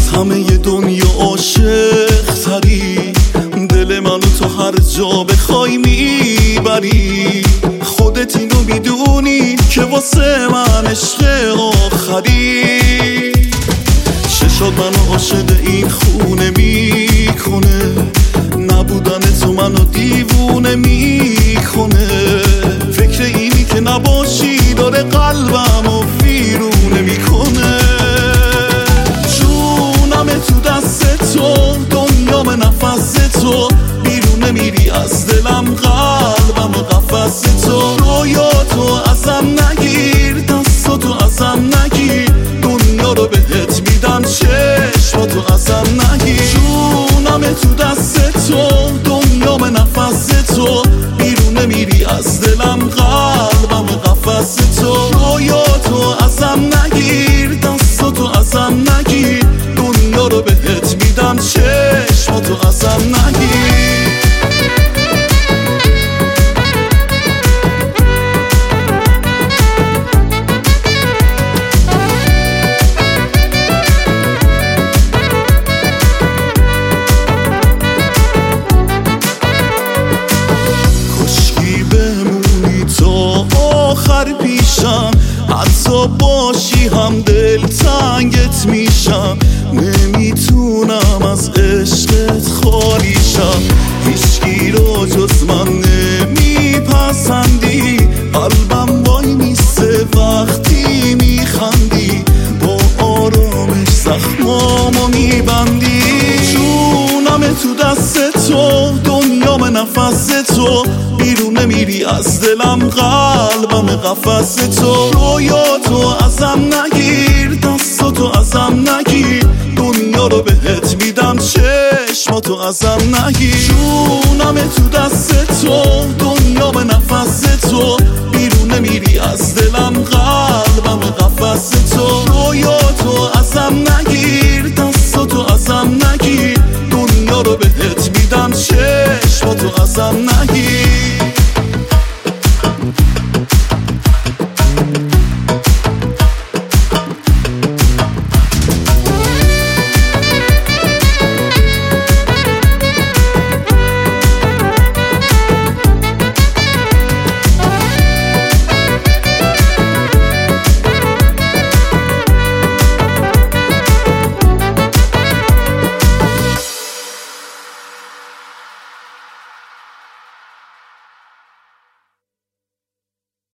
همه دنیا عاشق تری، دل منو تو هر جا بخوای میبری. خودت اینو میدونی که واسه من عشق آخری. چشات منو عاشق این خونه میکنه، نبودن تو منو دیوونه میکنه. فکر اینی که نباشی داره قلبمو ویرونه میکنه. جونم تو دست تو، دنیام نفس تو، بیرون میری از دلم، قلبم قفس تو. رویاتو ازم نگیر، دستاتو ازم نگیر، دنیا رو بهت میدم، چشماتو ازم نگیر. جونم تو دست تو، دنیام نفس تو، بیرون میری از دلم، قلبم قفس تو. رویاتو ازم نگیر، دستاتو ازم نگیر، دنیا رو بهت میدم، چشماتو ازم نگیر. آخر پیشم حتی باشی هم دل تنگت میشم. نمیتونم از عشقت خالیشم، هیچکی رو جز من نمیپسندی. قلبم وای میسته وقتی میخندی، با آرامش زخمامو میبندی. جونم تو دست تو، دنیام نفس تو، بیرون میری از دلم، قلبم قفس تو. رویاتو ازم نگیر، دستاتو ازم نگیر، دنیا رو بهت میدم، چشماتو ازم نگیر. جونم تو دست تو، دنیام نفس تو، بیرون میری از دلم، قلبم قفس تو. رویاتو ازم نگیر، دستاتو ازم نگیر، دنیا رو بهت میدم، چشماتو ازم نگیر.